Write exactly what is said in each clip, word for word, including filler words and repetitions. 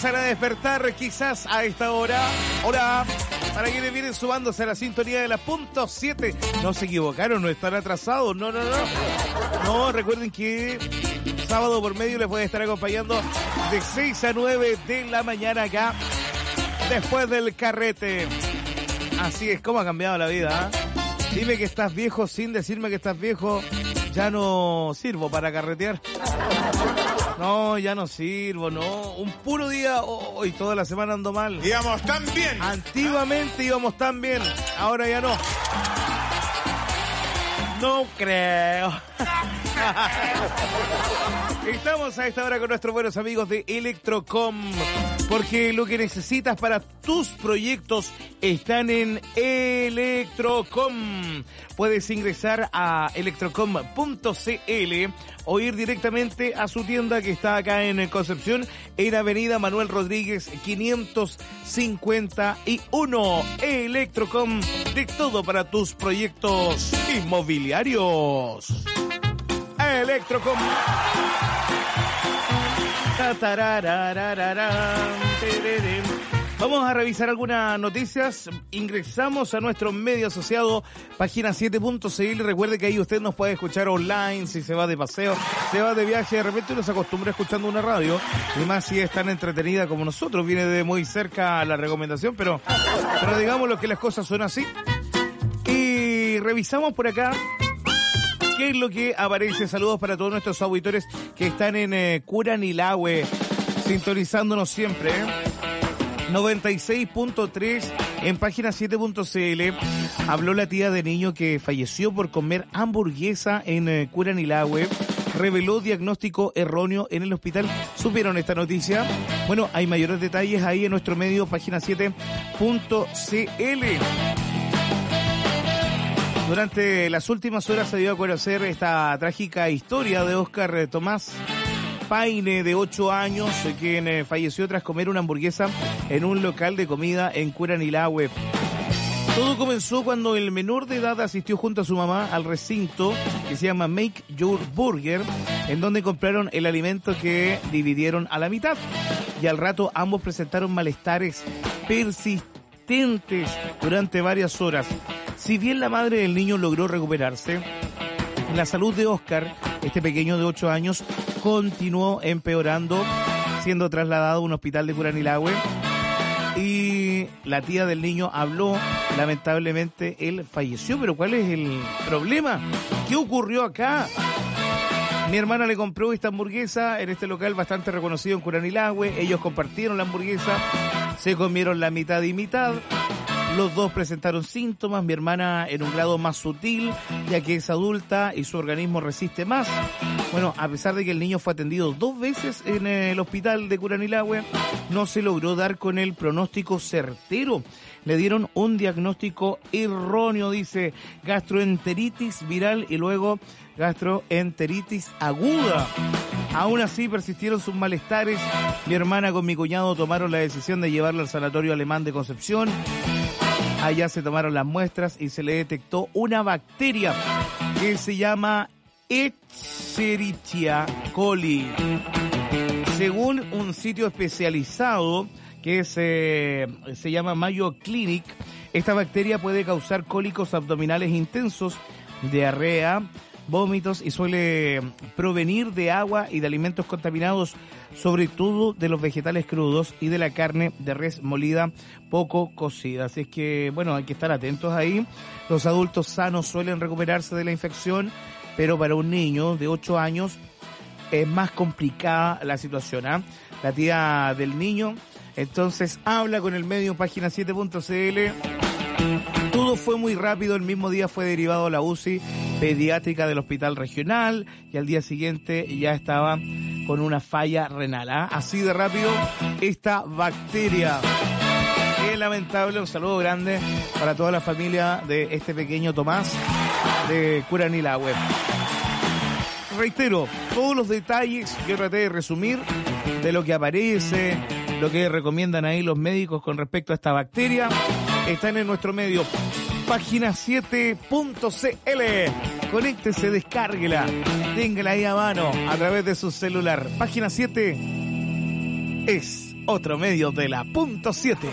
empiezan a despertar quizás a esta hora. Hola, para quienes vienen sumándose a la sintonía de la punto siete. No se equivocaron, no están atrasados, no, no, no. No, recuerden que sábado por medio les voy a estar acompañando de seis a nueve de la mañana acá, después del carrete. Así es, cómo ha cambiado la vida, ¿eh? Dime que estás viejo sin decirme que estás viejo. Ya no sirvo para carretear. No, ya no sirvo, no. Un puro día hoy, oh, toda la semana ando mal. Íbamos tan bien. Antiguamente íbamos tan bien, ahora ya no. No creo. Estamos a esta hora con nuestros buenos amigos de Electrocom, porque lo que necesitas para tus proyectos están en Electrocom. Puedes ingresar a electrocom punto cl o ir directamente a su tienda que está acá en Concepción, en Avenida Manuel Rodríguez quinientos cincuenta y uno. Electrocom, de todo para tus proyectos inmobiliarios. Electrocom. Vamos a revisar algunas noticias. Ingresamos a nuestro medio asociado, página siete punto cl. Recuerde que ahí usted nos puede escuchar online si se va de paseo, se va de viaje. De repente uno se acostumbra escuchando una radio, y más si es tan entretenida como nosotros. Viene de muy cerca la recomendación, pero, pero digamos lo que las cosas son así. Y revisamos por acá qué es lo que aparece. Saludos para todos nuestros auditores que están en eh, Curanilahue, sintonizándonos siempre, ¿eh? noventa y seis punto tres en página siete punto cl. Habló la tía de niño que falleció por comer hamburguesa en eh, Curanilahue. Reveló diagnóstico erróneo en el hospital. ¿Supieron esta noticia? Bueno, hay mayores detalles ahí en nuestro medio, página siete punto cl. Durante las últimas horas se dio a conocer esta trágica historia de Óscar Tomás Paine, de ocho años, quien falleció tras comer una hamburguesa en un local de comida en Curanilahue. Todo comenzó cuando el menor de edad asistió junto a su mamá al recinto que se llama Make Your Burger, en donde compraron el alimento que dividieron a la mitad. Y al rato ambos presentaron malestares persistentes durante varias horas. Si bien la madre del niño logró recuperarse, la salud de Óscar, este pequeño de ocho años, continuó empeorando, siendo trasladado a un hospital de Curanilahue. Y la tía del niño habló, lamentablemente él falleció. Pero ¿cuál es el problema? ¿Qué ocurrió acá? Mi hermana le compró esta hamburguesa en este local bastante reconocido en Curanilahue. Ellos compartieron la hamburguesa, se comieron la mitad y mitad. Los dos presentaron síntomas, mi hermana en un grado más sutil, ya que es adulta y su organismo resiste más. Bueno, a pesar de que el niño fue atendido dos veces en el hospital de Curanilahue, no se logró dar con el pronóstico certero. Le dieron un diagnóstico erróneo, dice gastroenteritis viral y luego gastroenteritis aguda. Aún así persistieron sus malestares. Mi hermana con mi cuñado tomaron la decisión de llevarlo al sanatorio alemán de Concepción. Allá se tomaron las muestras y se le detectó una bacteria que se llama Escherichia coli. Según un sitio especializado que se, se llama Mayo Clinic, esta bacteria puede causar cólicos abdominales intensos, diarrea, vómitos y suele provenir de agua y de alimentos contaminados, sobre todo de los vegetales crudos y de la carne de res molida poco cocida. Así es que, bueno, hay que estar atentos ahí. Los adultos sanos suelen recuperarse de la infección, pero para un niño de ocho años es más complicada la situación, ¿eh? La tía del niño entonces habla con el medio, página siete punto cl. Todo fue muy rápido, el mismo día fue derivado a la U C I pediátrica del hospital regional y al día siguiente ya estaba con una falla renal, ¿eh? Así de rápido esta bacteria. Qué lamentable. Un saludo grande para toda la familia de este pequeño Tomás de Curanilahue. Reitero, todos los detalles que traté de resumir de lo que aparece, lo que recomiendan ahí los médicos con respecto a esta bacteria, están en nuestro medio, página siete punto cl. Conéctese, descárguela, téngala ahí a mano a través de su celular. Página siete es otro medio de la punto siete.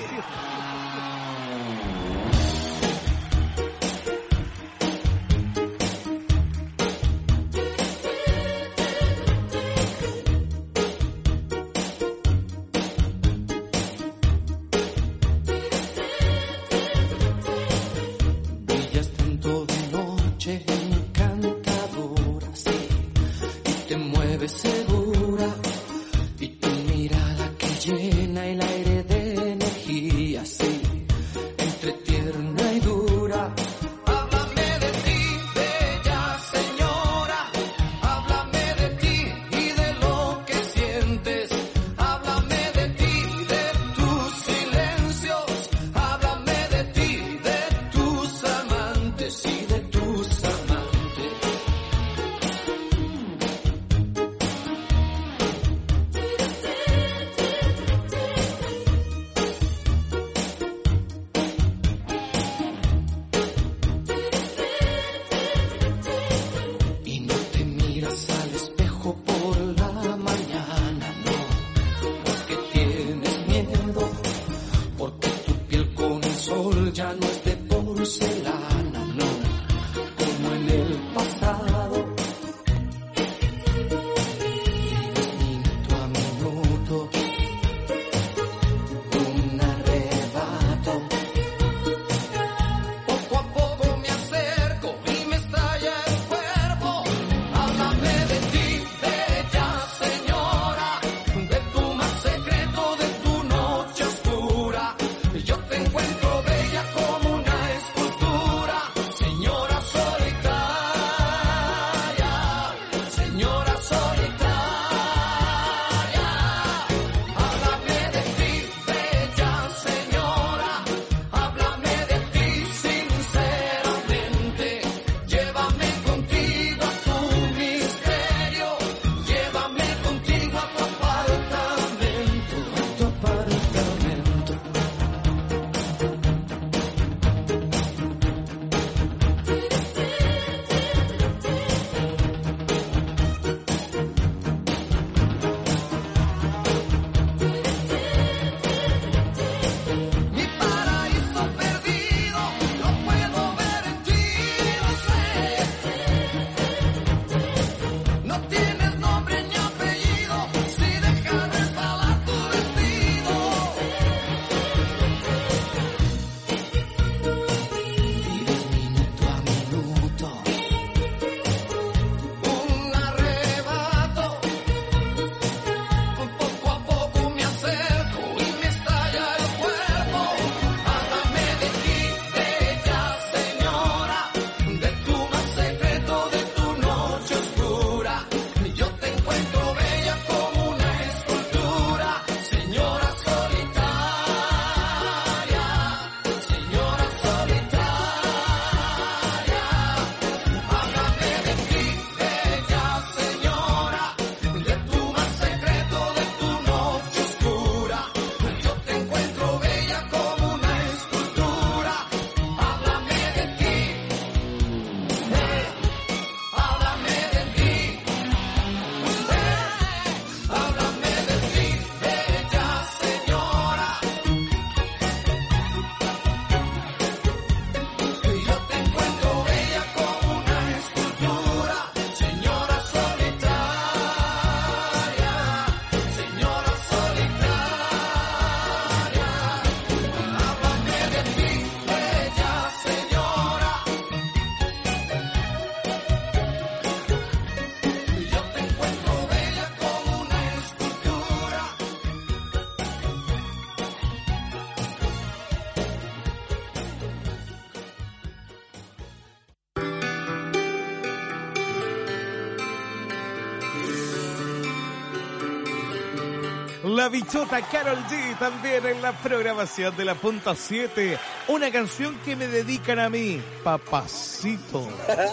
La bichota Karol G también en la programación de la punta siete. Una canción que me dedican a mí, papacito.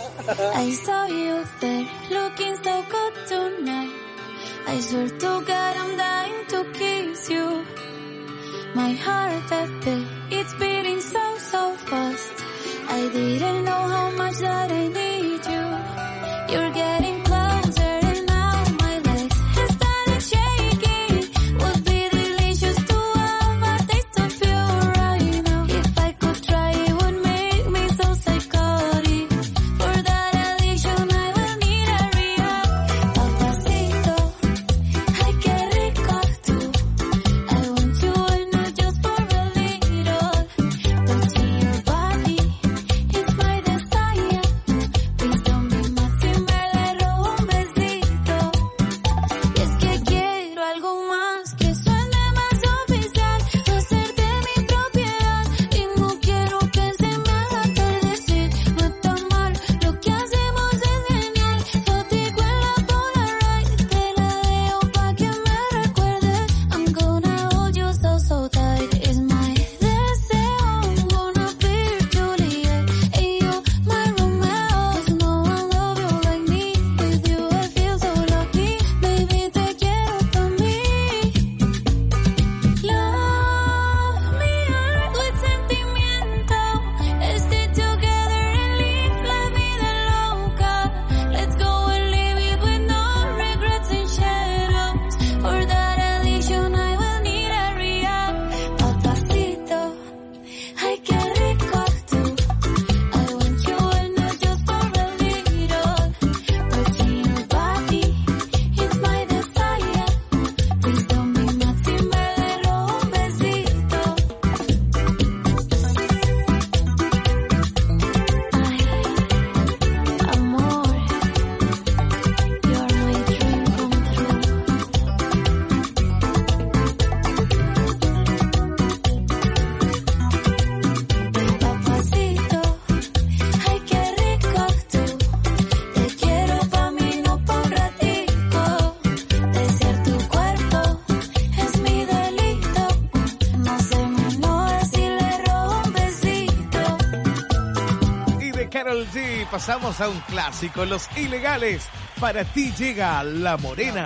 I saw you there, looking so good tonight. I swear to God I'm dying to kiss you. My heart that beat, it's beating so, so fast. I didn't know how much that I need you. You're getting closer and now my legs have started shaking. Would be delicious pasamos a un clásico, Los Ilegales. Para ti llega La Morena.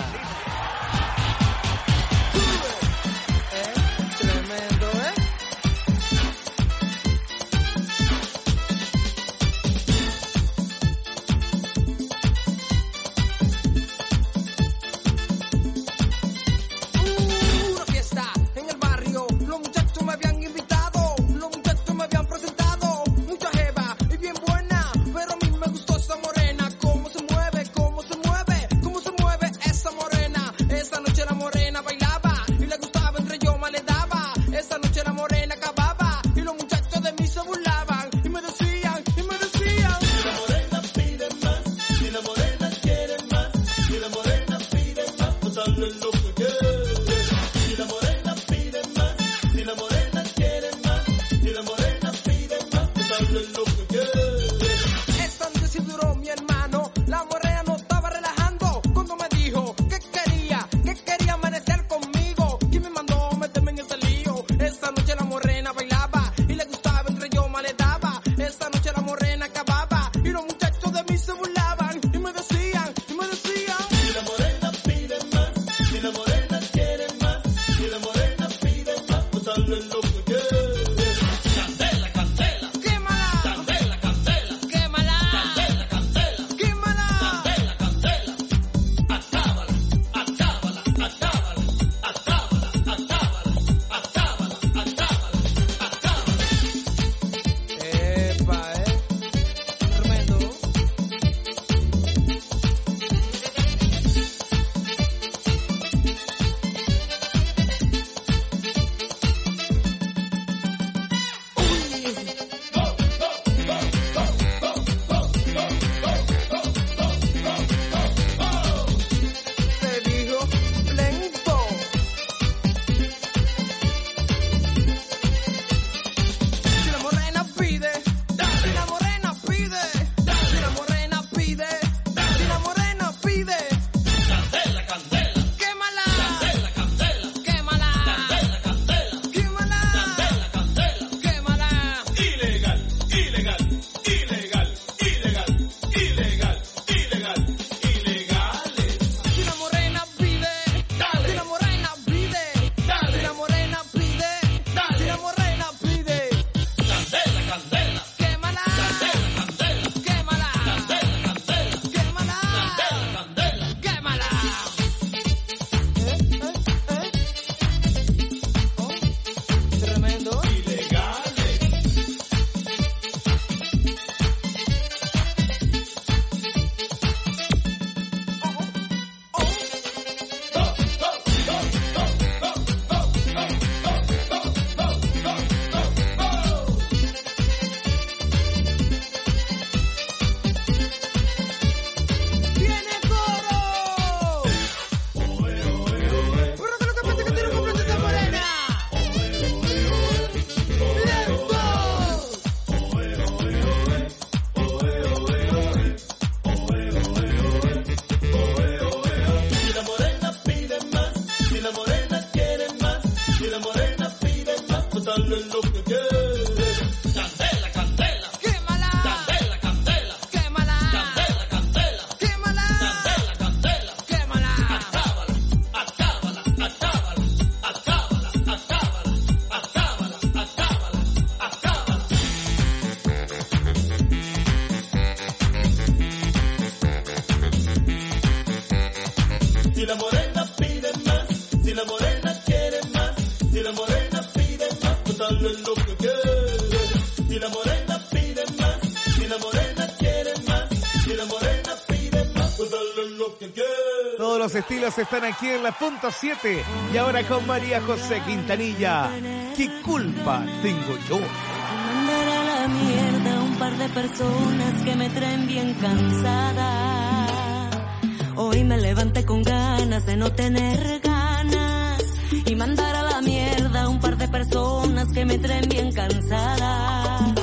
Todos los estilos están aquí en la punto siete. Y ahora con María José Quintanilla. ¿Qué culpa tengo yo? Mandar a la mierda un par de personas que me traen bien cansada. Hoy me levanté con ganas de no tener ganas. Y mandar a la mierda un par de personas que me traen bien cansada.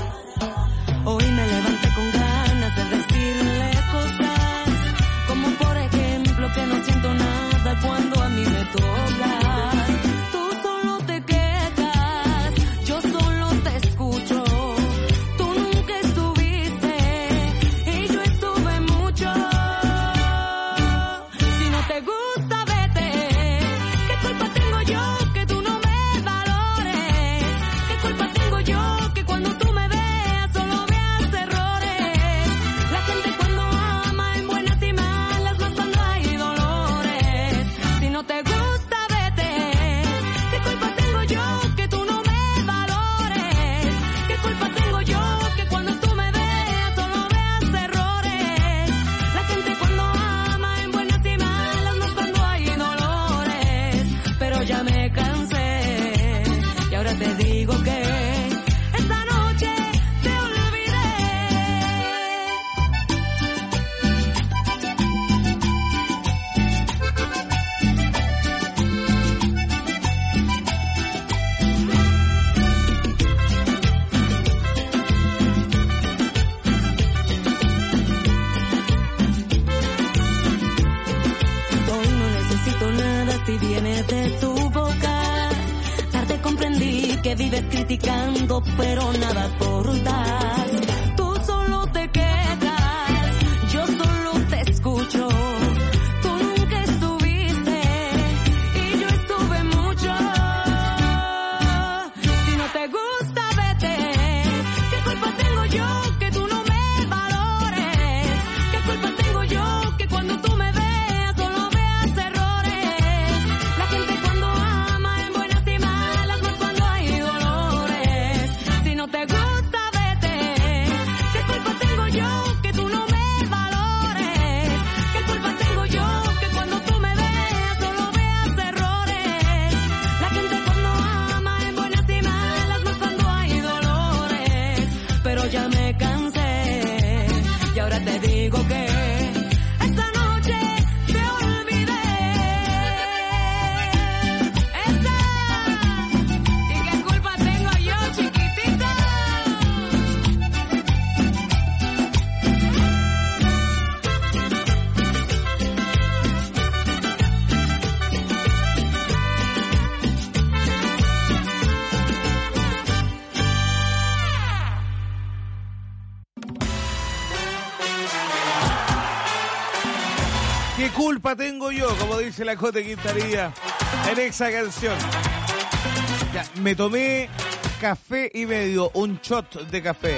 Hoy me levanté con ganas de decirle cosas, como por ejemplo que no siento nada cuando a mí me tocas. Tú solo te quejas, yo solo te escucho. Tú nunca estuviste y ya me cansé y ahora te digo que esta noche te olvidé. Hoy no necesito nada si viene de tu boca. Tarde comprendí que vives criticando, pero nada aportas. Tú solo te quejas, yo solo te escucho. Tú nunca estuviste y yo estuve mucho. Si no te gusta, vete. ¿Qué culpa tengo yo que tú no me valores? ¿Qué culpa tengo yo que cuando tú me veas solo veas errores? La gente cuando ama en buenas y malas, más cuando hay dolores. Si no te gusta, vete. ¿Qué culpa tengo yo que tú no me valores? ¿Qué culpa tengo yo que cuando tú me veas solo veas errores? La gente cuando ama en buenas y malas, más cuando hay dolores. Pero ya me cansé y ahora te digo que esta noche te olvidé. Esta. ¿Y qué culpa tengo yo, chiquitita? ¿Qué culpa tengo yo? Como dice la Cote Quintanilla en esa canción. Ya, me tomé café y medio, un shot de café.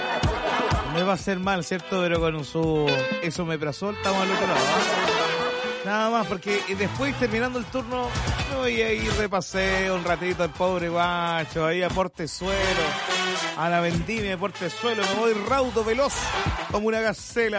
Me va a hacer mal, ¿cierto? Pero con su esomeprazol estamos al otro lado, ¿eh? Nada más, porque después, terminando el turno, me voy a ir de paseo un ratito al pobre guacho, ahí a Portezuelo, a la vendimia de Portezuelo. Me voy raudo, veloz, como una gacela,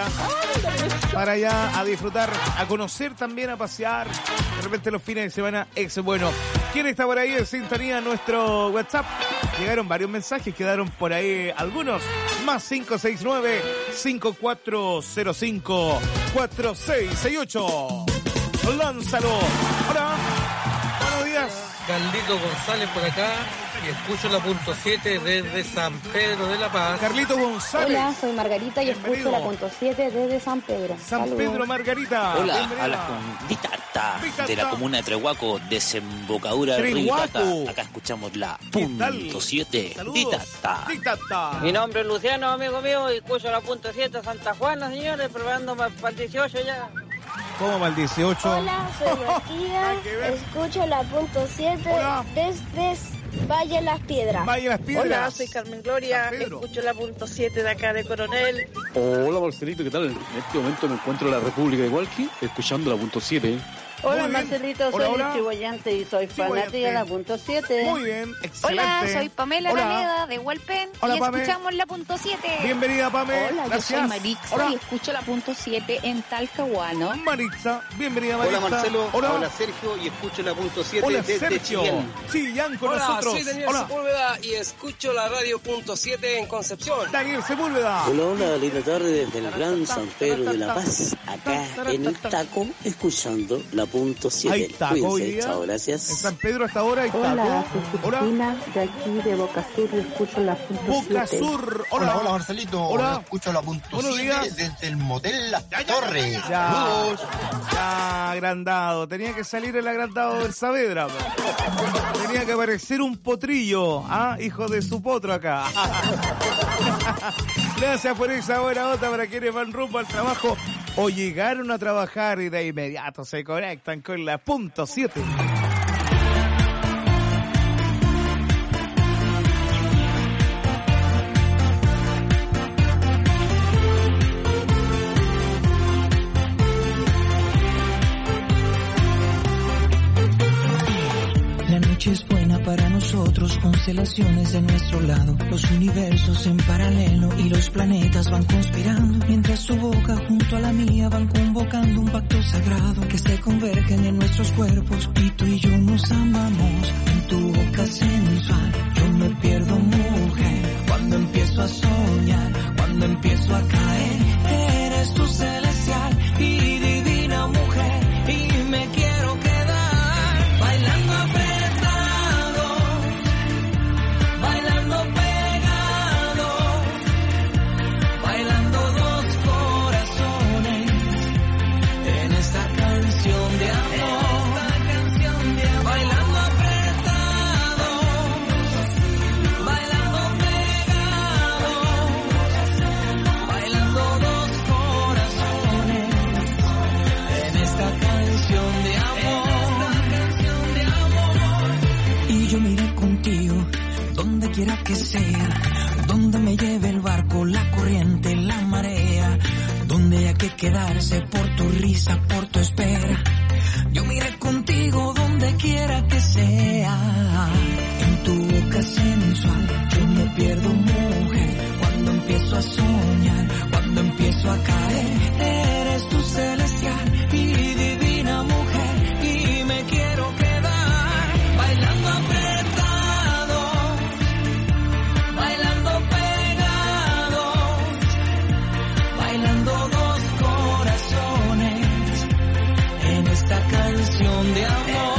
para allá a disfrutar, a conocer también, a pasear. De repente los fines de semana es bueno. ¿Quién está por ahí en sintonía? Nuestro WhatsApp. Llegaron varios mensajes, quedaron por ahí algunos. Más cinco seis nueve, cinco cuatro cero cinco, cuatro seis seis ocho. Lánzalo. Hola. Buenos días. Carlito González por acá y escucho la punto siete desde San Pedro de la Paz. Carlito González. Hola, soy Margarita y Bienvenido. escucho la punto siete desde San Pedro. San Saludos. Pedro, Margarita. Hola, Bienvenida. hablas con Vitata, Vitata. de la comuna de Trehuaco, desembocadura del río Trehuaco. Itata. Acá escuchamos la ¿Qué tal? punto siete. Saludos. Vitata. Vitata. Mi nombre es Luciano, amigo mío, y escucho la punto siete Santa Juana, señores, preparándome para el dieciocho ya. ¿Cómo va el dieciocho? Hola, soy Matías, Nada que ver. escucho la punto siete Hola. desde Valle Las Piedras. Vaya las piedras. Hola, soy Carmen Gloria, San Pedro. escucho la punto siete de acá de Coronel. Hola Marcelito, ¿qué tal? En este momento me encuentro en la República de Hualqui, escuchando la punto siete. Hola, Muy bien. Marcelito, Hola, soy hola. chihuayante y soy Chihuayante. fanática de la punto siete. Muy bien, excelente. Hola, soy Pamela Hola. Alameda de Hualpén Hola, y Pame. escuchamos la punto siete. Bienvenida, Pame. Hola, Gracias. yo soy Marixa Hola. y escucho la punto siete en Talcahuano. Maritza, bienvenida, Maritza. Hola Marcelo, Hola. habla Sergio y escucho la punto siete Hola, desde Sergio. Chillán. Chillán con Hola, nosotros. soy Daniel Hola, Sepúlveda y escucho la radio punto siete en Concepción. Daniel Sepúlveda. Hola, hola, linda tarde desde el Gran San Pedro de la Paz, acá en el taco, escuchando la punto siete. Hay taco hoy Cuídense, día. chao, En gracias. San Pedro hasta ahora hay Hola, taco. soy Hola. Cristina de aquí de Boca Sur y escucho la punto Boca siete. Sur. Hola. Marcelito. Hola. Escucho la punto Buenos siete días. desde el motel Las Ya, ya, Torres. Ya, Saludos. ya, agrandado. Tenía que salir el agrandado del Saavedra. Tenía que aparecer un potrillo, ¿ah? Hijo de su potro acá. Gracias por esa buena nota para quienes van rumbo al trabajo o llegaron a trabajar y de inmediato se conectan con la punto siete. La noche es buena para nosotros, constelaciones de nuestro lado, los universos en paralelo y los planetas van conspirando, mientras tu boca junto a la mía van convocando un pacto sagrado, que se convergen en nuestros cuerpos y tú y yo nos amamos. sea, donde me lleve el barco, la corriente, la marea, donde haya que quedarse por tu risa, por tu espera. Yo me iré contigo donde quiera que sea. En tu boca sensual yo me pierdo, mujer, cuando empiezo a soñar, cuando empiezo a caer. Eres tu celestial y divina mujer, y me quiero quedar bailando apretados, bailando pegados, bailando dos corazones en esta canción de amor.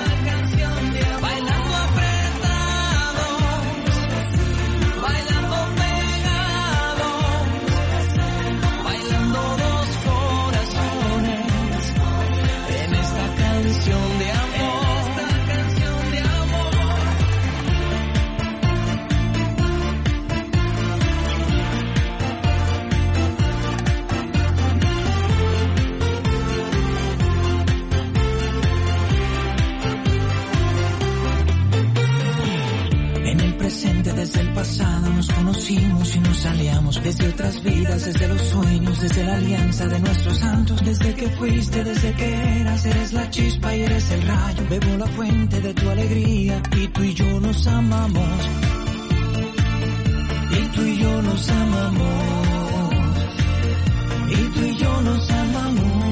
Desde el pasado nos conocimos y nos aliamos, desde otras vidas, desde los sueños, desde la alianza de nuestros santos, desde que fuiste, desde que eras, eres la chispa y eres el rayo, bebo la fuente de tu alegría, y tú y yo nos amamos, y tú y yo nos amamos, y tú y yo nos amamos.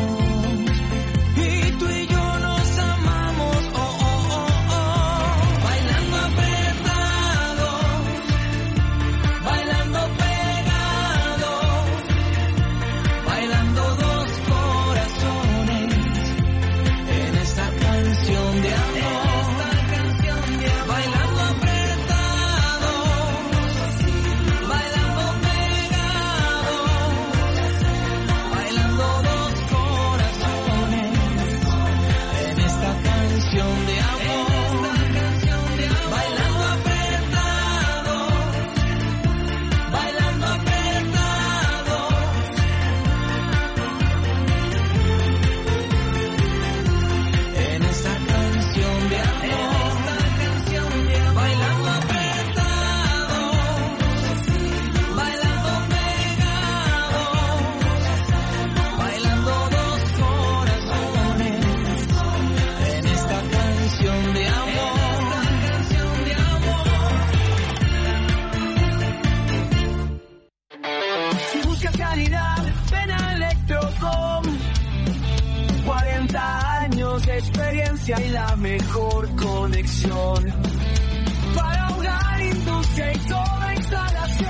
Experiencia y la mejor conexión para una industria y toda instalación.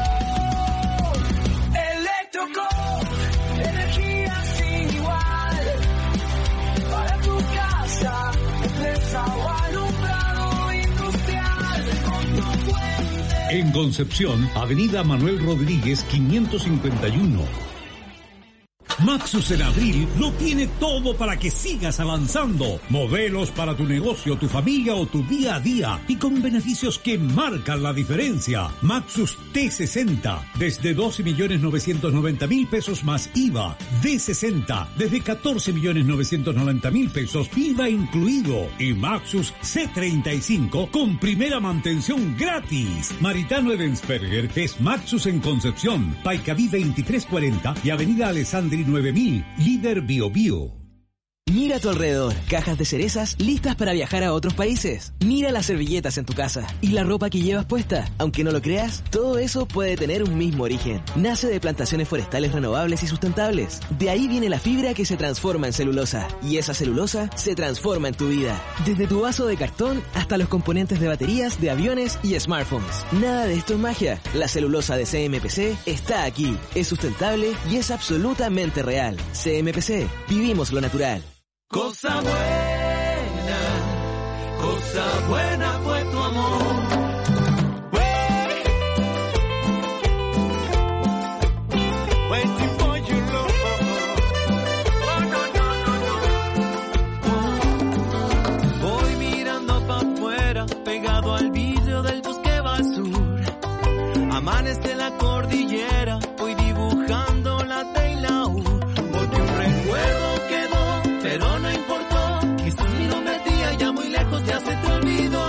Electrocom, energía sin igual para tu casa, empresa o alumbrado industrial. En Concepción, Avenida Manuel Rodríguez quinientos cincuenta y uno. Maxus en abril lo tiene todo para que sigas avanzando. Modelos para tu negocio, tu familia o tu día a día, y con beneficios que marcan la diferencia. Maxus T sesenta desde doce millones novecientos noventa mil pesos más I V A. D sesenta desde catorce millones novecientos noventa mil pesos, I V A incluido. Y Maxus C treinta y cinco con primera mantención gratis. Maritano Edensberger es Maxus en Concepción, Paicaví veintitrés cuarenta y Avenida Alessandri nueve mil, líder Bio Bio. Mira a tu alrededor, cajas de cerezas listas para viajar a otros países. Mira las servilletas en tu casa y la ropa que llevas puesta. Aunque no lo creas, todo eso puede tener un mismo origen. Nace de plantaciones forestales renovables y sustentables. De ahí viene la fibra que se transforma en celulosa. Y esa celulosa se transforma en tu vida. Desde tu vaso de cartón hasta los componentes de baterías, de aviones y smartphones. Nada de esto es magia. La celulosa de C M P C está aquí. Es sustentable y es absolutamente real. C M P C. Vivimos lo natural. Cosa buena, cosa buena fue tu amor. Waiting for you, love. Oh, no, no, no, no. Voy mirando pa' afuera, pegado al vidrio del bus que va al sur. Amanece la cordillera, voy dibujando la T y la U. Porque un recuerdo quedó, pero no importó, quizás mi nombre tía ya muy lejos ya se te olvidó.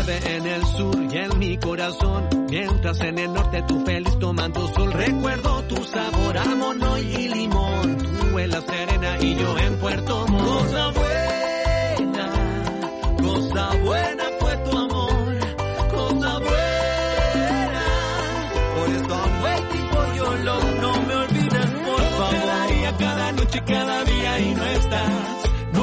llueve en el sur y en mi corazón, mientras en el norte tú feliz tomando sol. Recuerdo tu sabor a mono y limón, tú en La Serena y yo en Puerto Montt. Cosa buena, cosa buena fue tu amor, cosa buena. Por eso amo el tipo yo lo, no me olvides por favor. Te daría cada noche, cada día y no estás.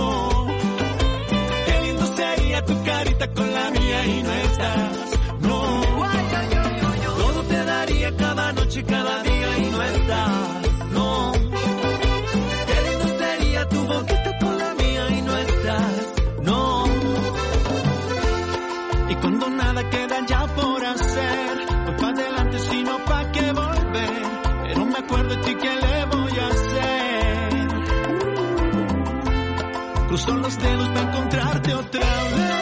Tu carita con la mía y no estás, no. Todo te daría cada noche, cada día y no estás, no. Qué lindo sería tu boquita con la mía y no estás, no. Y cuando nada queda ya por hacer, voy pa' adelante sino pa' qué volver. Pero me acuerdo de ti, ¿qué le voy a hacer? Cruzo los dedos para encontrarte otra vez.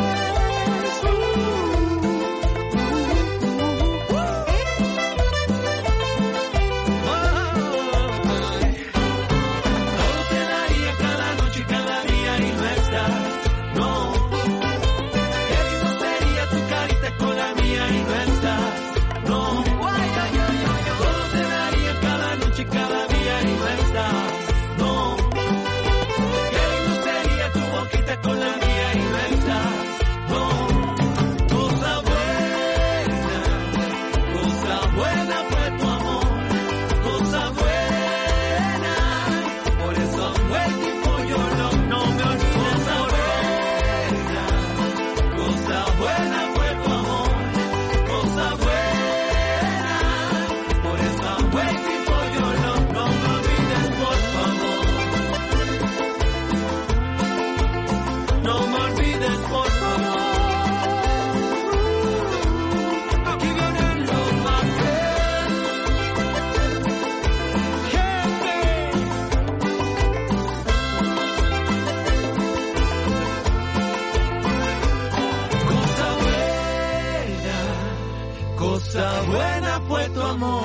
Cosa buena fue tu amor.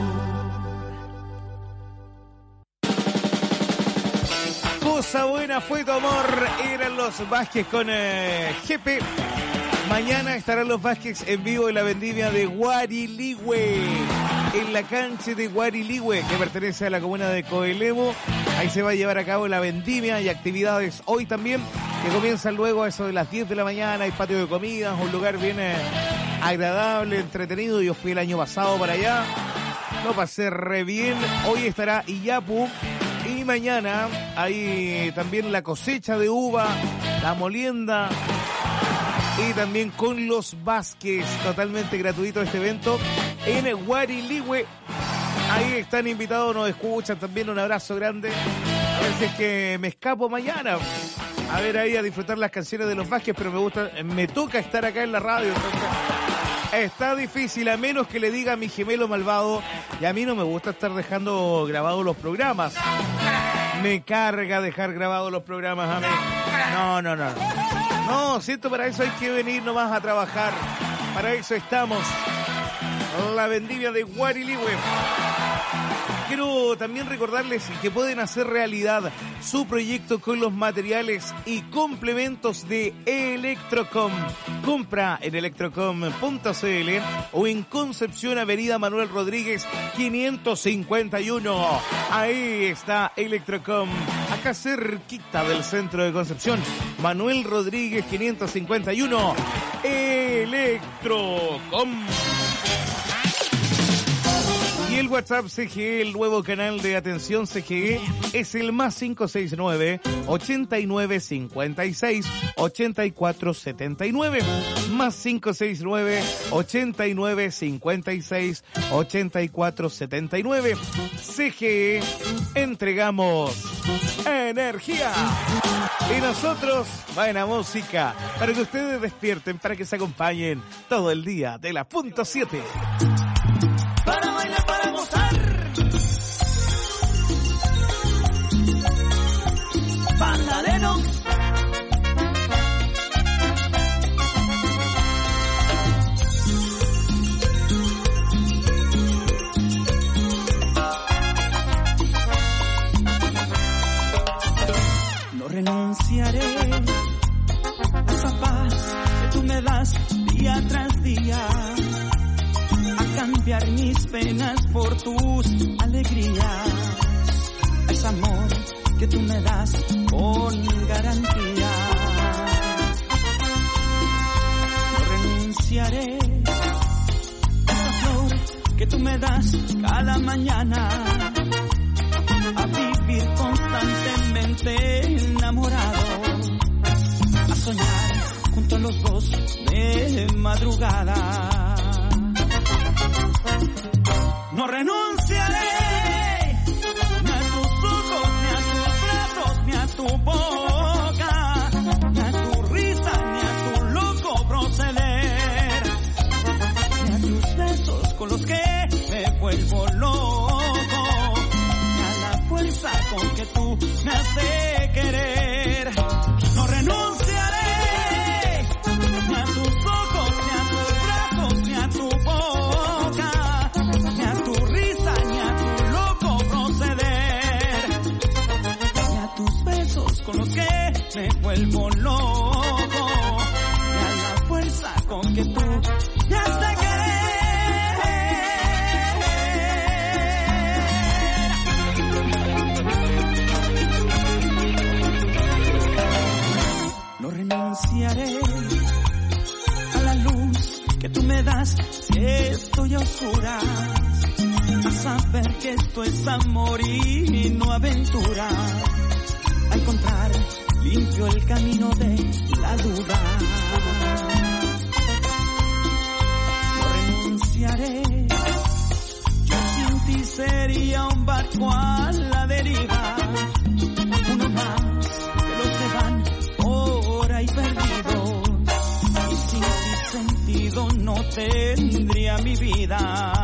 Cosa buena fue tu amor. Eran los Vázquez con eh, G P. Mañana estarán los Vázquez en vivo en la vendimia de Guariligüe, en la cancha de Guariligüe, que pertenece a la comuna de Coelemo. Ahí se va a llevar a cabo la vendimia y actividades hoy también, que comienzan luego a eso de las diez de la mañana. Hay patio de comidas, un lugar bien eh, agradable, entretenido. Yo fui el año pasado para allá, lo pasé re bien. Hoy estará Iyapu y mañana hay también la cosecha de uva, la molienda y también con los Vázquez, totalmente gratuito este evento en Guariligüe. Ahí están invitados, nos escuchan también, un abrazo grande. A ver si es que me escapo mañana a ver ahí a disfrutar las canciones de los Vázquez, pero me gusta, me toca estar acá en la radio, entonces está difícil, a menos que le diga a mi gemelo malvado, y a mí no me gusta estar dejando grabados los programas. Me carga dejar grabados los programas a mí. No, no, no. No, siento, para eso hay que venir nomás a trabajar. Para eso estamos. La vendimia de Guariligüe. Quiero también recordarles que pueden hacer realidad su proyecto con los materiales y complementos de Electrocom. Compra en electrocom punto c l o en Concepción, Avenida Manuel Rodríguez quinientos cincuenta y uno. Ahí está Electrocom, acá cerquita del centro de Concepción. Manuel Rodríguez quinientos cincuenta y uno. Electrocom. Y el WhatsApp C G E, el nuevo canal de atención C G E, es el más cinco seis nueve, ochenta y nueve cincuenta y seis, ochenta y cuatro setenta y nueve. Más cinco seis nueve, ochenta y nueve cincuenta y seis, ochenta y cuatro setenta y nueve. C G E, entregamos energía. Y nosotros, buena música, para que ustedes despierten, para que se acompañen todo el día de la punto siete. Para bailar, para gozar. Banda Lennox. No renunciaré a esa paz que tú me das ayudas día tras día a cambiar mis penas por tus alegrías. Es amor que tú me das con garantía. No renunciaré a esa flor que tú me das cada mañana, a vivir constantemente enamorado, a soñar junto a los dos de madrugada. No renunciaré ni a tus ojos, ni a tus brazos, ni a tu boca, ni a tu risa, ni a tu loco proceder, ni a tus besos con los que me vuelvo loco, ni a la fuerza con que tú me has de querer. No renunciaré ni a tus ojos, ni a tus brazos, ni a tu boca, ni a tu risa, ni a tu loco proceder, ni a tus besos con los que me vuelvo loco, ni a la fuerza con que tú me has de querer. No renunciaré a la luz que tú me das si estoy a oscuras, a saber que esto es amor y no aventura, a encontrar limpio el camino de la duda. No renunciaré, yo sin ti sería un barco a la deriva, uno más de los que van por ahí perdidos, y sin ti sentido no tendría mi vida.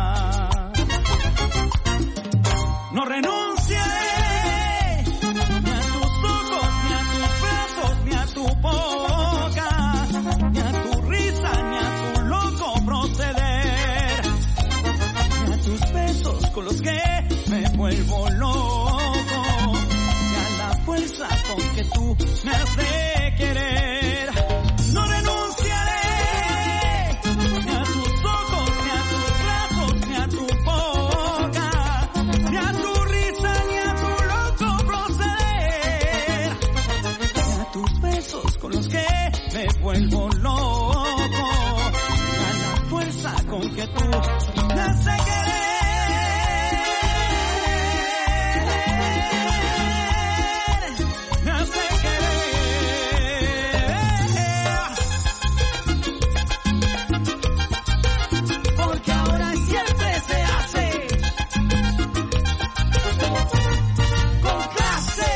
No renunciaré ni a tus ojos, ni a tus brazos, ni a tu boca, ni a tu risa, ni a tu loco proceder, ni a tus besos con los que me vuelvo loco, ni a la fuerza con que tú me has de querer. No renunciaré ni a tus ojos, ni a tus brazos, ni a tu boca, ni a tu risa, ni a tu loco proceder, ni a tus besos con los que me vuelvo loco, ni a la fuerza con que tú me has de querer. Me has de querer. Porque ahora siempre se hace con clase.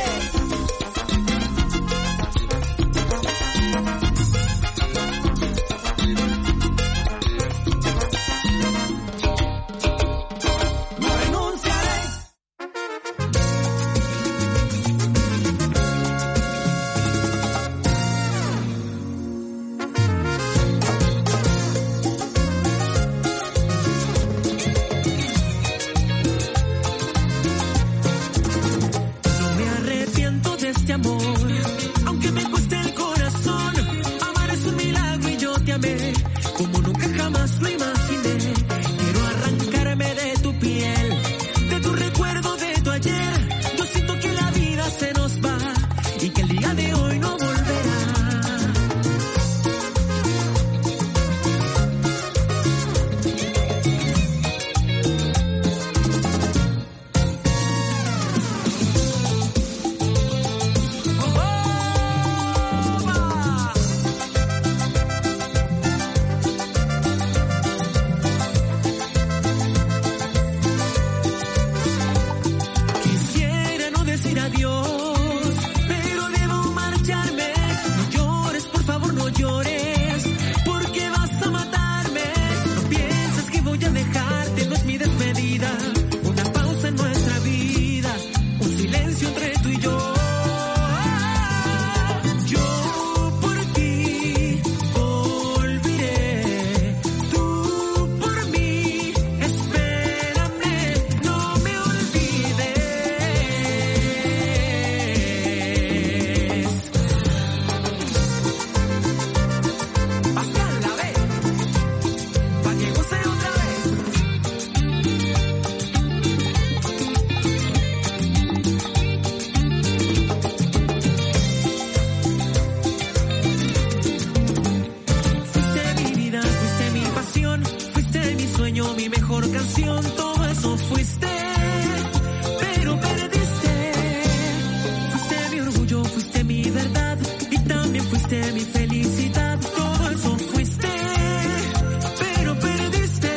mejor canción, todo eso fuiste, pero perdiste. Fuiste mi orgullo, fuiste mi verdad y también fuiste mi felicidad. Todo eso fuiste, pero perdiste.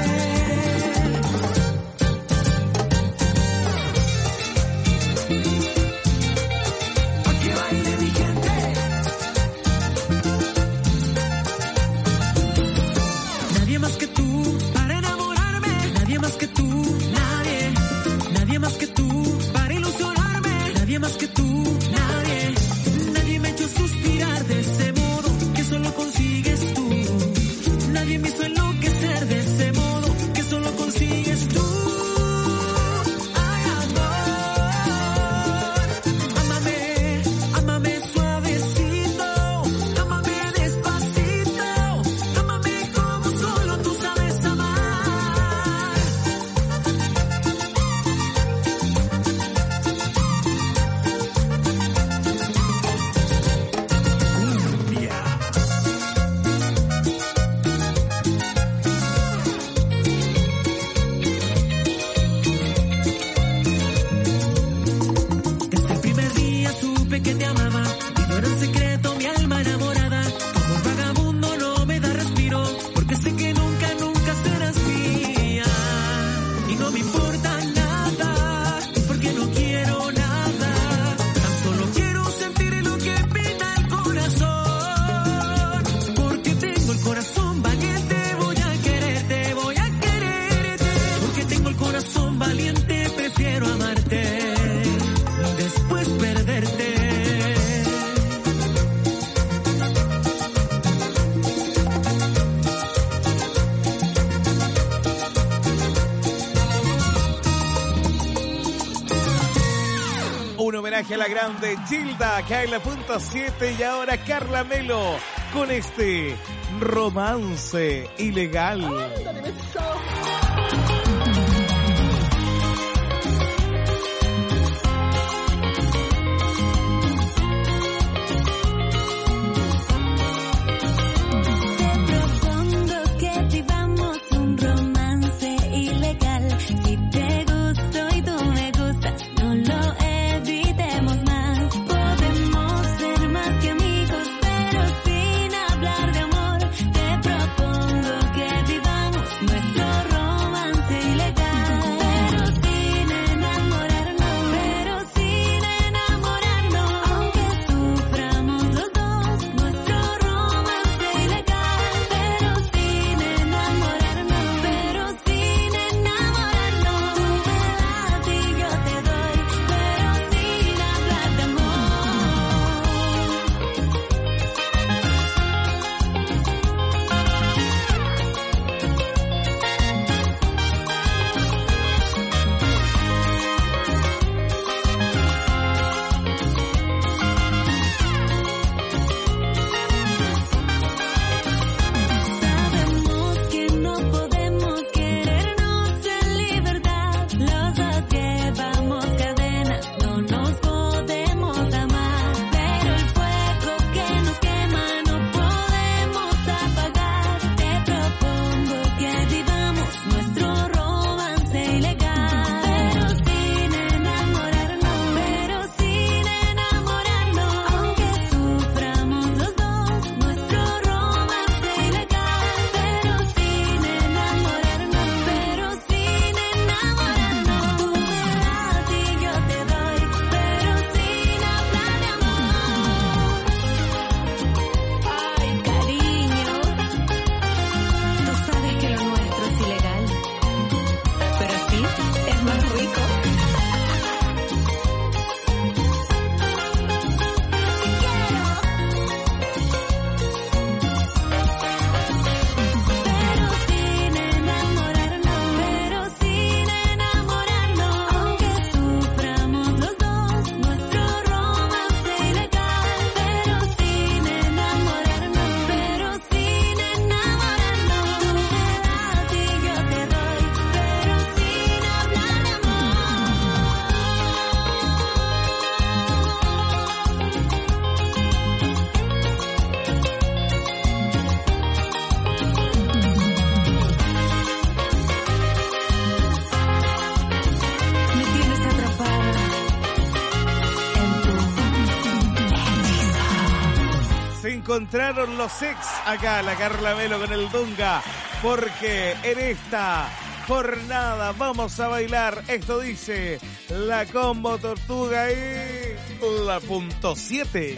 Aquí baile mi gente. Nadie más que tú para enamorarme, nadie más que tú, nadie, nadie más que tú para ilusionarme, nadie más que tú, nadie, nadie me ha hecho suspirar de ese modo que solo consigues tú, nadie me hizo enloquecer de ese modo que solo consigues tú. Ay, amor, ámame, ámame suavecito, ámame despacito, ámame como solo tú sabes amar. Desde el primer día supe que te amaba y no era un secreto mi alma enamorada. Como un vagabundo no me da respiro porque sé que nunca, nunca serás mía. Y no me importa nada porque no quiero nada. Tan solo quiero sentir lo que pida el corazón. Porque tengo el corazón valiente, voy a quererte, voy a quererte. Porque tengo el corazón valiente, prefiero amarte y después perderte. Un homenaje a la grande Gilda, Kaila punto siete y ahora Carla Melo con este romance ilegal. Propongo que vivamos un romance ilegal. Si te gusto y tú me gustas, no lo evitemos más. Podemos ser más que amigos, pero sin hablar de amor. Te propongo que vivamos nuestro romance encontraron los ex acá, la Carla Melo con el Dunga, porque en esta jornada vamos a bailar, esto dice la Combo Tortuga y la punto siete.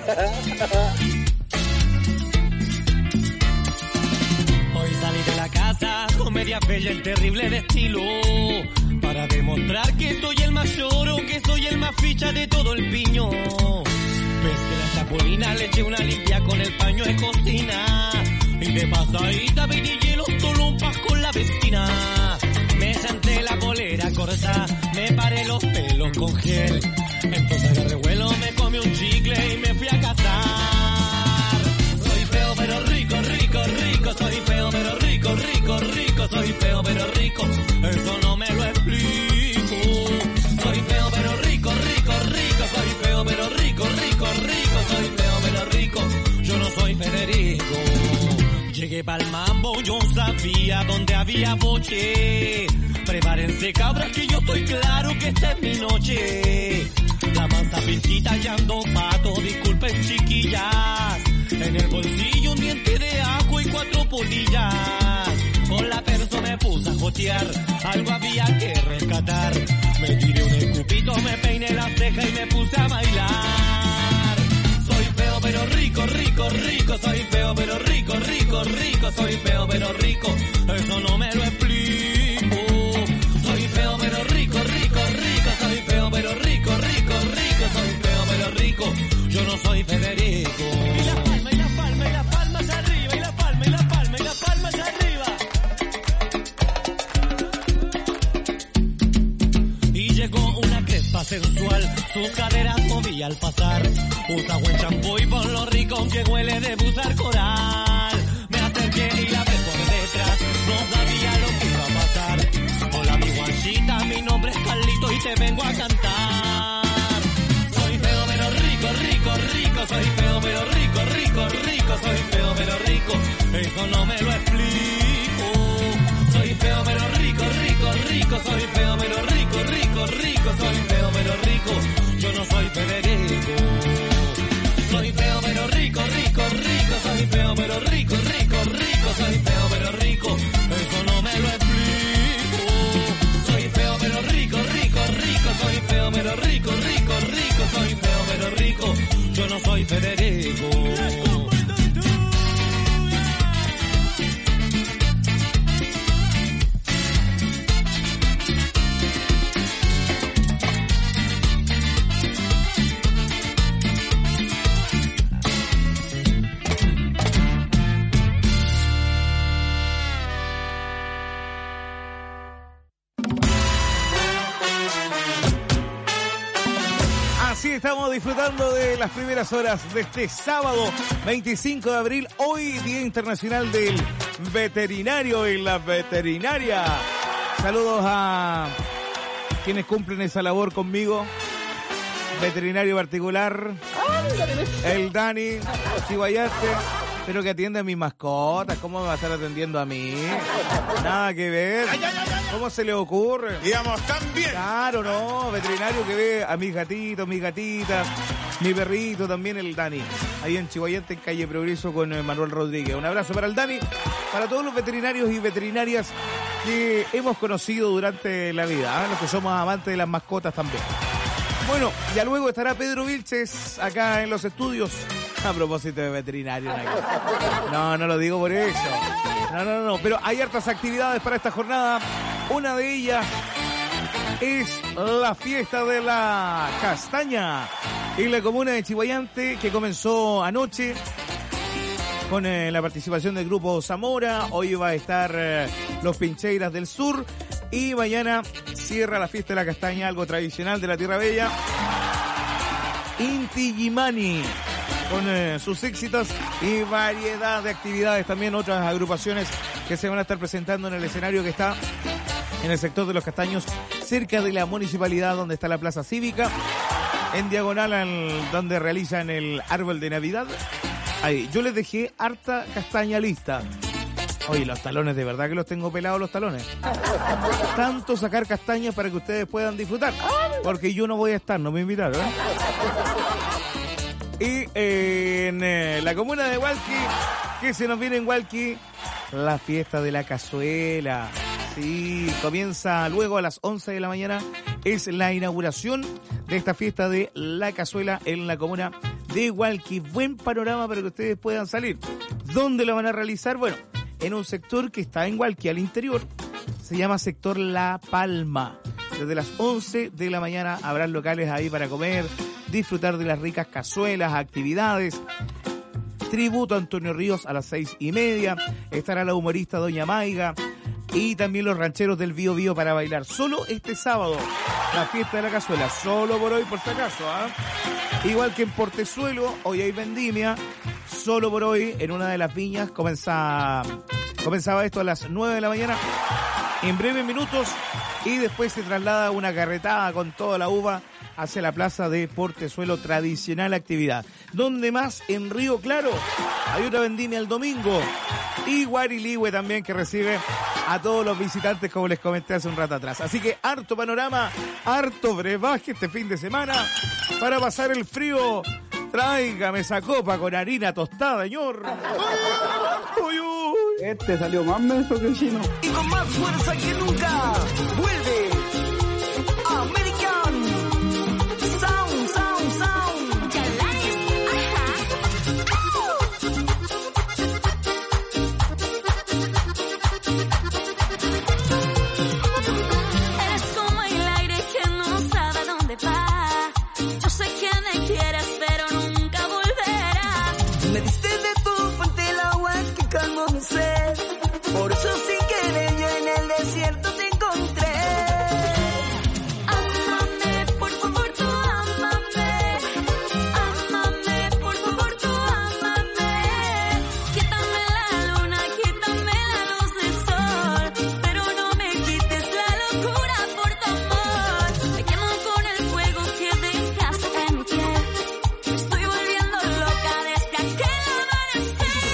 Hoy salí de la casa con media bella, el terrible de estilo, para demostrar que soy el mayor o que soy el más ficha de todo el piño. Ves que la chapulina le eché una limpia con el paño de cocina, y de pasadita pedí hielo tolompas con la vecina. Me senté la polera corta, me paré los pelos con gel, entonces agarré vuelo, me comí un chicle y me fui a cazar. Soy feo pero rico, rico, rico, soy feo pero rico, rico, rico, soy feo pero rico, eso no me lo explico. Soy feo pero rico, rico, rico, soy feo pero rico, rico, rico, soy feo pero rico, yo no soy Federico. Llegué pa'l mambo, yo sabía dónde había boche. Prepárense cabras que yo estoy claro que esta es mi noche. La mansa pintita y ando pato, disculpen chiquillas. En el bolsillo un diente de ajo y cuatro polillas. Con la perso me puse a jotear, algo había que rescatar. Me tiré un escupito, me peiné la ceja y me puse a bailar. Soy feo pero rico, rico, rico, soy feo pero rico, rico, rico, soy feo pero rico, eso no me lo explico. Soy feo pero rico, rico, rico, soy feo pero rico, rico, rico, soy feo pero rico, yo no soy Federico. Y la palma, y la palma, y la palma hacia arriba, y la palma, y la palma, y la palma hacia arriba. Y llegó una crespa sensual, sus caderas movía al pasar. Usa buen champú y por lo rico que huele de busar coral. Me acerqué y la ve por detrás, no sabía lo que iba a pasar. Hola mi guachita, mi nombre es Carlito y te vengo a cantar. Soy feo pero rico, rico, rico, soy feo pero rico, rico, rico, soy feo pero rico, eso no me lo explico. Soy feo pero rico, rico, rico, soy feo pero rico, rico, rico, soy feo pero rico, yo no soy Federico. Soy feo pero rico, rico, rico, soy feo pero rico, rico, rico, soy feo pero rico, eso no me lo explico. Soy feo pero rico, rico, rico, soy feo pero rico, rico, rico, soy feo pero rico, yo no soy Federico. Estamos disfrutando de las primeras horas de este sábado veinticinco de abril, hoy Día Internacional del Veterinario y la Veterinaria. Saludos a quienes cumplen esa labor conmigo. Veterinario particular, el Dani, Chihuayarte, pero que atiende a mis mascotas. ¿Cómo me va a estar atendiendo a mí? Nada que ver. ¿Cómo se le ocurre? Digamos, tan bien. Claro, no, veterinario que ve a mis gatitos, mis gatitas, mi perrito, también el Dani. Ahí en Chihuayante, en calle Progreso con Manuel Rodríguez. Un abrazo para el Dani, para todos los veterinarios y veterinarias que hemos conocido durante la vida, ¿eh? Los que somos amantes de las mascotas también. Bueno, ya luego estará Pedro Vilches acá en los estudios. A propósito de veterinario. No, no lo digo por eso. No, no, no, pero hay hartas actividades para esta jornada. Una de ellas es la fiesta de la castaña en la comuna de Chihuayante, que comenzó anoche con eh, la participación del grupo Zamora. Hoy va a estar eh, los Pincheiras del Sur y mañana cierra la fiesta de la castaña, algo tradicional de la Tierra Bella, Inti Illimani, con eh, sus éxitos y variedad de actividades, también otras agrupaciones que se van a estar presentando en el escenario que está en el sector de Los Castaños, cerca de la municipalidad, donde está la plaza cívica, en diagonal al donde realizan el árbol de Navidad. Ahí, yo les dejé harta castaña lista. Oye, los talones, de verdad que los tengo pelados los talones. Tanto sacar castañas para que ustedes puedan disfrutar, porque yo no voy a estar, no me invitaron, ¿eh? Y eh, en eh, la comuna de Hualqui, que se nos viene en Hualqui, la fiesta de la cazuela. Sí, comienza luego a las once de la mañana. Es la inauguración de esta fiesta de la cazuela en la comuna de Hualqui. Buen panorama para que ustedes puedan salir. ¿Dónde lo van a realizar? Bueno, en un sector que está en Hualqui, al interior. Se llama sector La Palma. Desde las once de la mañana habrá locales ahí para comer, disfrutar de las ricas cazuelas, actividades. Tributo a Antonio Ríos a las seis y media. Estará la humorista Doña Maiga. Y también los rancheros del Bío Bío para bailar. Solo este sábado, la fiesta de la cazuela. Solo por hoy, por si acaso. ¿eh? Igual que en Portezuelo, hoy hay vendimia. Solo por hoy, en una de las viñas, comenzaba, comenzaba esto a las nueve de la mañana. En breves minutos. Y después se traslada una carretada con toda la uva hacia la plaza de Portezuelo, tradicional actividad. Donde más, en Río Claro, hay una vendimia el domingo. Y Guariligüe también, que recibe a todos los visitantes, como les comenté hace un rato atrás. Así que harto panorama, harto brebaje este fin de semana para pasar el frío. Tráigame esa copa con harina tostada, señor. Uy, uy. Este salió más menso que el chino. Y con más fuerza que nunca, vuelve American Sound, Sound, Sound. Yalanis, ajá. Eres como el aire que no sabe a dónde va. Yo sé que me quieres, pero nunca volverás. Me diste de tu fuente el agua que calmó mi sed. Por eso sin querer yo en el desierto te encontré. Ámame, por favor, tú ámame. Ámame, por favor, tú ámame. Quítame la luna, quítame la luz del sol, pero no me quites la locura por tu amor. Me quemo con el fuego que dejaste en mi piel. Me estoy volviendo loca desde aquel amanecer.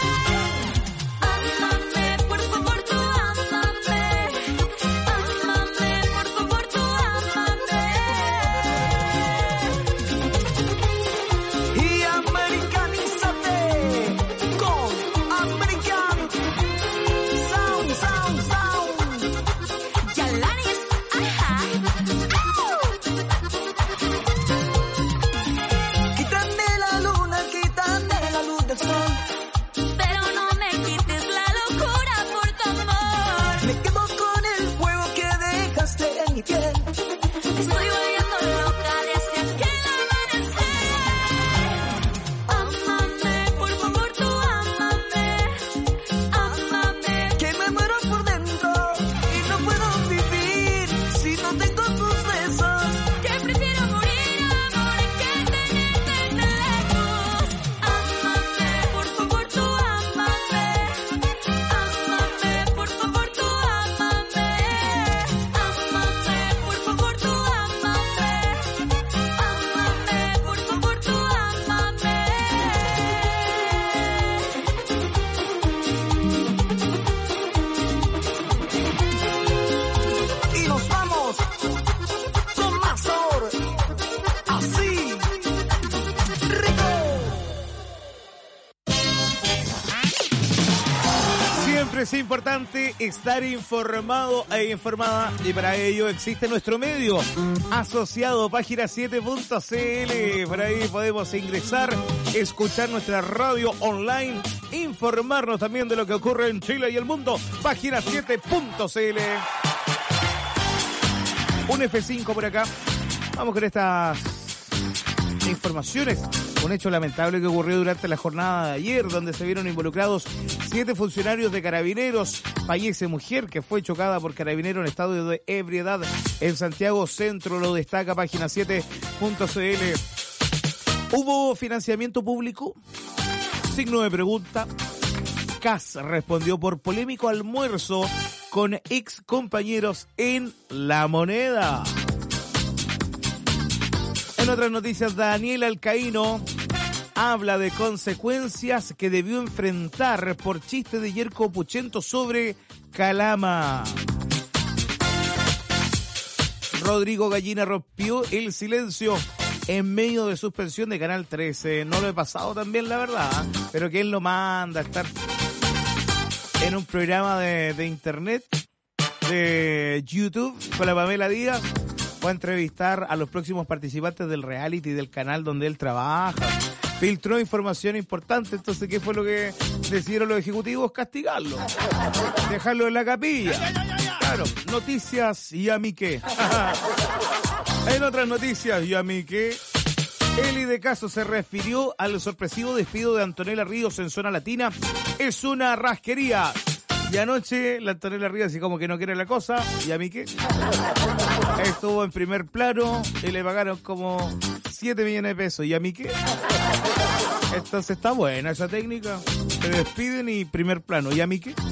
Ámame, por favor, tú ámame. Ámame, por favor, tú ámame. Y americanízate con American Sound, Sound, Sound. Yalanis, ajá. Quítame la luna, quítame la luz del sol. Pero no me quites la locura por tu amor. Me quemo con el fuego que dejaste en mi piel. Me estoy volviendo loca desde aquel amanecer. Ámame, por favor, tú ámame. Ámame. Que me muero por dentro y no puedo vivir si no tengo tus besos. Que prefiero morir, amor, que tenerte lejos. Ámame, por favor, tú ámame. Ámame, por favor, tú ámame. Ámame, por favor, tú ámame. Ámame, por favor, tú ámame. Y nos vamos con más sabor. Así, rico. Siempre es importante estar informado e informada, y para ello existe nuestro medio asociado, página siete punto c l. Por ahí podemos ingresar, escuchar nuestra radio online, informarnos también de lo que ocurre en Chile y el mundo. Página siete punto c l. Un F cinco por acá. Vamos con estas informaciones. Un hecho lamentable que ocurrió durante la jornada de ayer, donde se vieron involucrados siete funcionarios de Carabineros. Fallece mujer que fue chocada por carabinero en estado de ebriedad en Santiago Centro. Lo destaca página siete punto c l. ¿Hubo financiamiento público? Signo de pregunta. C A S respondió por polémico almuerzo con ex compañeros en La Moneda. En otras noticias, Daniel Alcaíno habla de consecuencias que debió enfrentar por chiste de Yerko Puchento sobre Calama. Rodrigo Gallina rompió el silencio en medio de suspensión de Canal trece. No lo he pasado tan bien, la verdad, ¿eh? Pero ¿quién lo manda a estar en un programa de, de internet, de YouTube, con la Pamela Díaz? Va a entrevistar a los próximos participantes del reality del canal donde él trabaja. Filtró información importante, entonces ¿qué fue lo que decidieron los ejecutivos? Castigarlo. Dejarlo en la capilla. Claro, noticias y a mí qué. En otras noticias y a mí qué. Eli de Caso se refirió al sorpresivo despido de Antonella Ríos en Zona Latina. Es una rasquería. Y anoche la Antonella Ríos así como que no quiere la cosa. ¿Y a mí qué? Estuvo en primer plano y le pagaron como siete millones de pesos. ¿Y a mí qué? Entonces está buena esa técnica. Te despiden y primer plano. ¿Y a mí qué?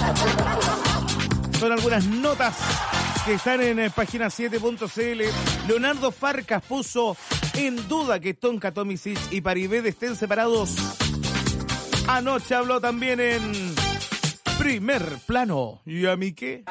Son algunas notas que están en página siete punto c l. Leonardo Farcas puso en duda que Tonka Tomisic y Paribet estén separados. Anoche habló también en primer plano. ¿Y a mí qué?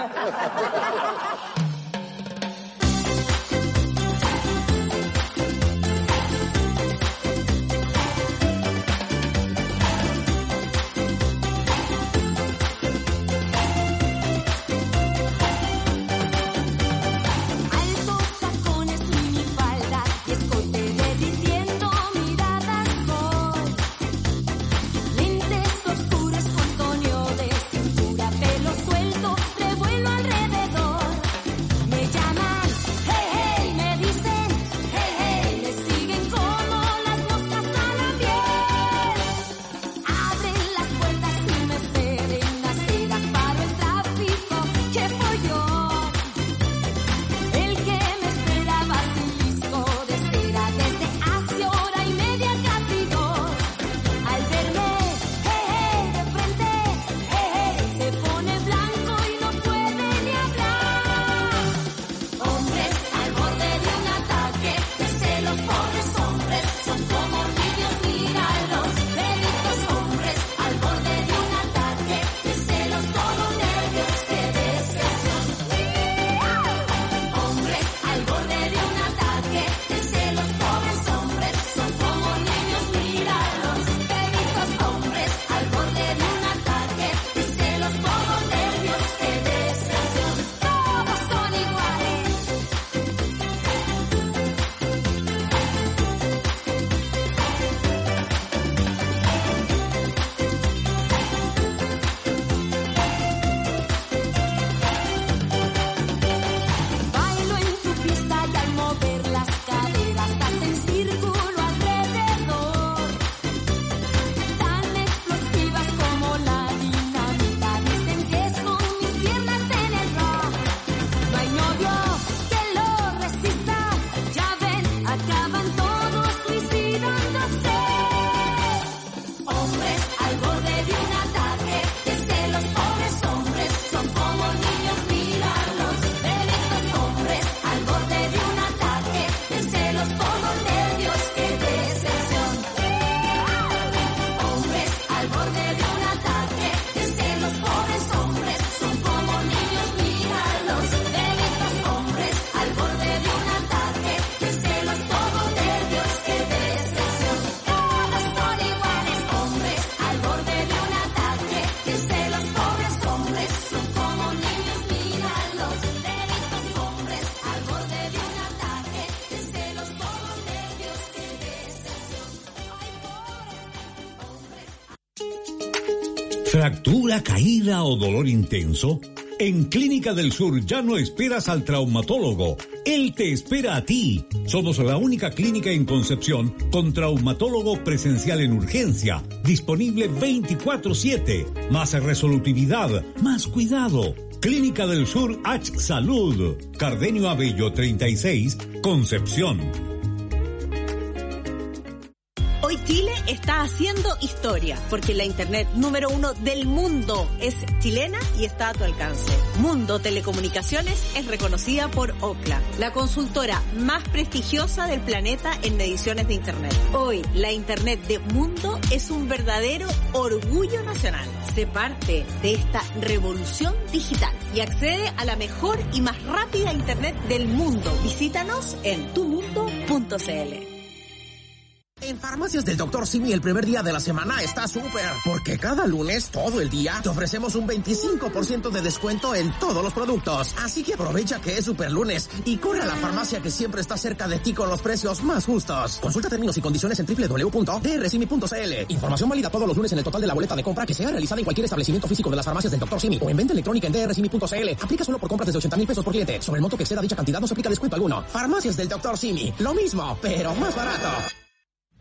¿Fractura, caída o dolor intenso? En Clínica del Sur ya no esperas al traumatólogo. Él te espera a ti. Somos la única clínica en Concepción con traumatólogo presencial en urgencia, disponible veinticuatro siete. Más resolutividad, más cuidado. Clínica del Sur H Salud. Cardenio Abello treinta y seis, Concepción. Hoy Chile está haciendo historia, porque la internet número uno del mundo es chilena y está a tu alcance. Mundo Telecomunicaciones es reconocida por Ookla, la consultora más prestigiosa del planeta en mediciones de internet. Hoy, la internet de Mundo es un verdadero orgullo nacional. Sé parte de esta revolución digital y accede a la mejor y más rápida internet del mundo. Visítanos en tu mundo punto c l. En Farmacias del doctor Simi el primer día de la semana está súper, porque cada lunes, todo el día, te ofrecemos un veinticinco por ciento de descuento en todos los productos. Así que aprovecha que es super lunes y corre a la farmacia que siempre está cerca de ti con los precios más justos. Consulta términos y condiciones en doble u doble u doble u punto d r simi punto c l. Información válida todos los lunes en el total de la boleta de compra que sea realizada en cualquier establecimiento físico de las Farmacias del doctor Simi o en venta electrónica en d r simi punto c l. Aplica solo por compras desde ochenta mil pesos por cliente. Sobre el monto que exceda dicha cantidad no se aplica descuento alguno. Farmacias del doctor Simi. Lo mismo, pero más barato.